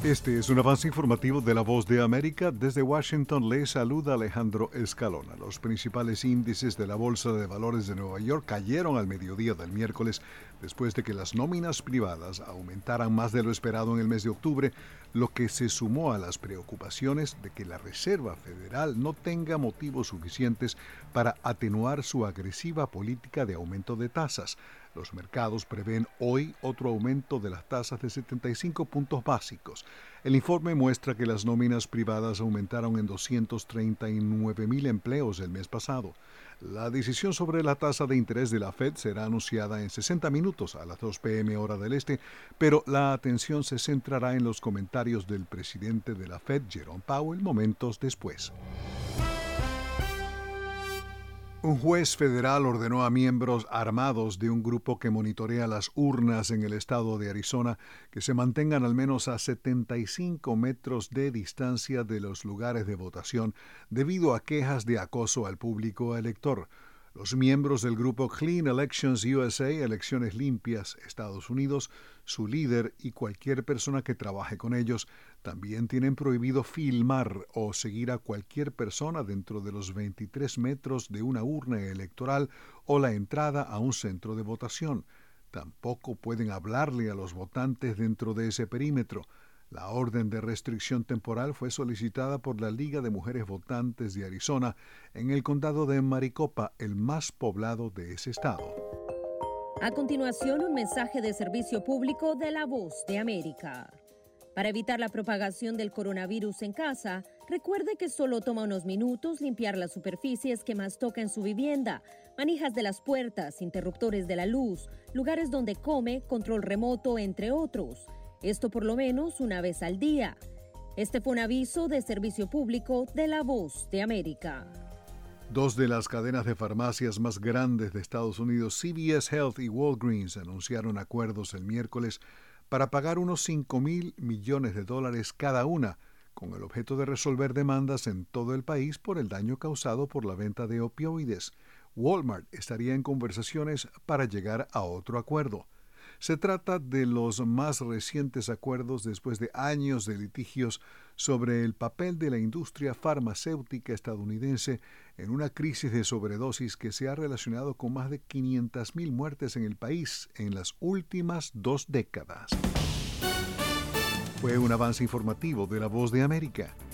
Este es un avance informativo de La Voz de América. Desde Washington le saluda Alejandro Escalona. Los principales índices de la Bolsa de Valores de Nueva York cayeron al mediodía del miércoles después de que las nóminas privadas aumentaran más de lo esperado en el mes de octubre, lo que se sumó a las preocupaciones de que la Reserva Federal no tenga motivos suficientes para atenuar su agresiva política de aumento de tasas. Los mercados prevén hoy otro aumento de las tasas de 75 puntos básicos. El informe muestra que las nóminas privadas aumentaron en 239,000 empleos el mes pasado. La decisión sobre la tasa de interés de la Fed será anunciada en 60 minutos a las 2 p.m. hora del este, pero la atención se centrará en los comentarios del presidente de la Fed, Jerome Powell, momentos después. Un juez federal ordenó a miembros armados de un grupo que monitorea las urnas en el estado de Arizona que se mantengan al menos a 75 metros de distancia de los lugares de votación debido a quejas de acoso al público elector. Los miembros del grupo Clean Elections USA, Elecciones Limpias Estados Unidos, su líder y cualquier persona que trabaje con ellos, también tienen prohibido filmar o seguir a cualquier persona dentro de los 23 metros de una urna electoral o la entrada a un centro de votación. Tampoco pueden hablarle a los votantes dentro de ese perímetro. La orden de restricción temporal fue solicitada por la Liga de Mujeres Votantes de Arizona en el condado de Maricopa, el más poblado de ese estado. A continuación, un mensaje de servicio público de La Voz de América. Para evitar la propagación del coronavirus en casa, recuerde que solo toma unos minutos limpiar las superficies que más toca en su vivienda, manijas de las puertas, interruptores de la luz, lugares donde come, control remoto, entre otros. Esto por lo menos una vez al día. Este fue un aviso de servicio público de La Voz de América. Dos de las cadenas de farmacias más grandes de Estados Unidos, CVS Health y Walgreens, anunciaron acuerdos el miércoles para pagar unos $5,000 millones cada una, con el objeto de resolver demandas en todo el país por el daño causado por la venta de opioides. Walmart estaría en conversaciones para llegar a otro acuerdo. Se trata de los más recientes acuerdos después de años de litigios sobre el papel de la industria farmacéutica estadounidense en una crisis de sobredosis que se ha relacionado con más de 500,000 muertes en el país en las últimas 2 décadas. Fue un avance informativo de La Voz de América.